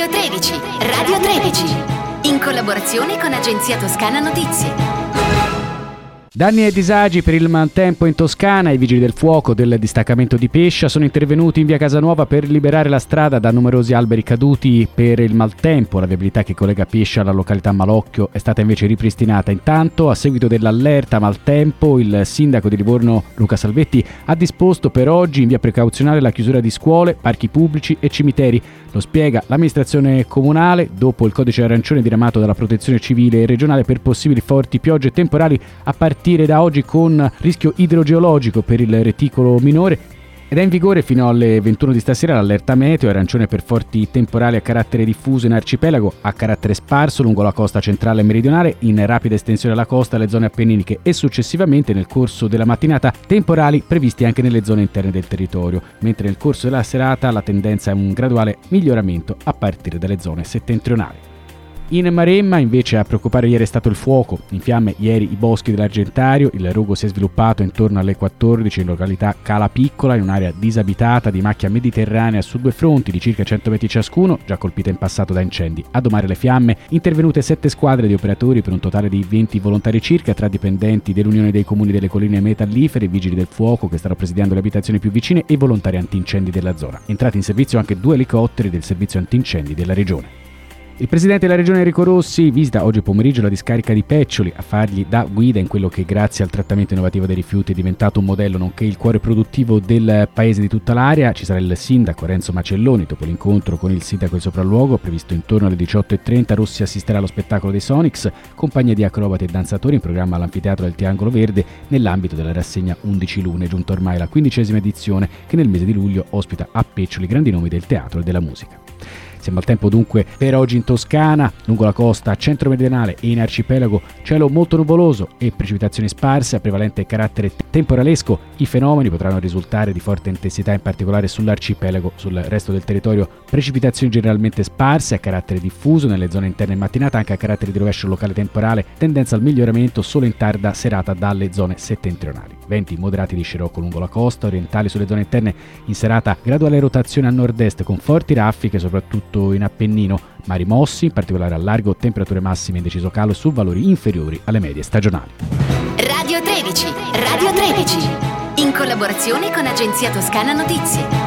Radio 13, Radio 13, in collaborazione con Agenzia Toscana Notizie. Danni e disagi per il maltempo in Toscana. I vigili del fuoco del distaccamento di Pescia sono intervenuti in via Casanuova per liberare la strada da numerosi alberi caduti per il maltempo. La viabilità che collega Pescia alla località Malocchio è stata invece ripristinata. Intanto, a seguito dell'allerta maltempo, il sindaco di Livorno Luca Salvetti ha disposto per oggi in via precauzionale la chiusura di scuole, parchi pubblici e cimiteri. Lo spiega l'amministrazione comunale dopo il codice arancione diramato dalla protezione civile e regionale per possibili forti piogge temporali a partire da oggi con rischio idrogeologico per il reticolo minore. Ed è in vigore fino alle 21 di stasera l'allerta meteo arancione per forti temporali a carattere diffuso in arcipelago, a carattere sparso lungo la costa centrale e meridionale, in rapida estensione alla costa alle zone appenniniche e successivamente nel corso della mattinata temporali previsti anche nelle zone interne del territorio, mentre nel corso della serata la tendenza è un graduale miglioramento a partire dalle zone settentrionali. In Maremma invece a preoccupare ieri è stato il fuoco. In fiamme ieri i boschi dell'Argentario, il rogo si è sviluppato intorno alle 14 in località Cala Piccola, in un'area disabitata di macchia mediterranea su 2 fronti di circa 100 metri ciascuno, già colpita in passato da incendi. A domare le fiamme intervenute 7 squadre di operatori per un totale di 20 volontari circa, tra dipendenti dell'Unione dei Comuni delle Colline Metallifere, vigili del fuoco che stanno presidiando le abitazioni più vicine e volontari antincendi della zona. Entrati in servizio anche 2 elicotteri del servizio antincendi della regione. Il presidente della regione Enrico Rossi visita oggi pomeriggio la discarica di Peccioli a fargli da guida in quello che grazie al trattamento innovativo dei rifiuti è diventato un modello nonché il cuore produttivo del paese di tutta l'area. Ci sarà il sindaco Renzo Macelloni. Dopo l'incontro con il sindaco di sopralluogo previsto intorno alle 18:30, Rossi assisterà allo spettacolo dei Sonics, compagnia di acrobati e danzatori in programma all'anfiteatro del Triangolo Verde nell'ambito della rassegna 11 Lune, giunta ormai la 15ª edizione che nel mese di luglio ospita a Peccioli grandi nomi del teatro e della musica. Siamo al tempo dunque per oggi in Toscana, lungo la costa centro-meridionale e in arcipelago cielo molto nuvoloso e precipitazioni sparse a prevalente carattere temporalesco. I fenomeni potranno risultare di forte intensità in particolare sull'arcipelago. Sul resto del territorio precipitazioni generalmente sparse a carattere diffuso, nelle zone interne in mattinata anche a carattere di rovescio locale temporale, tendenza al miglioramento solo in tarda serata dalle zone settentrionali. Venti moderati di scirocco lungo la costa, orientali sulle zone interne in serata graduale rotazione a nord-est con forti raffiche soprattutto in Appennino, mari mossi, in particolare al largo, temperature massime in deciso calo su valori inferiori alle medie stagionali. Radio 13, Radio 13, in collaborazione con Agenzia Toscana Notizie.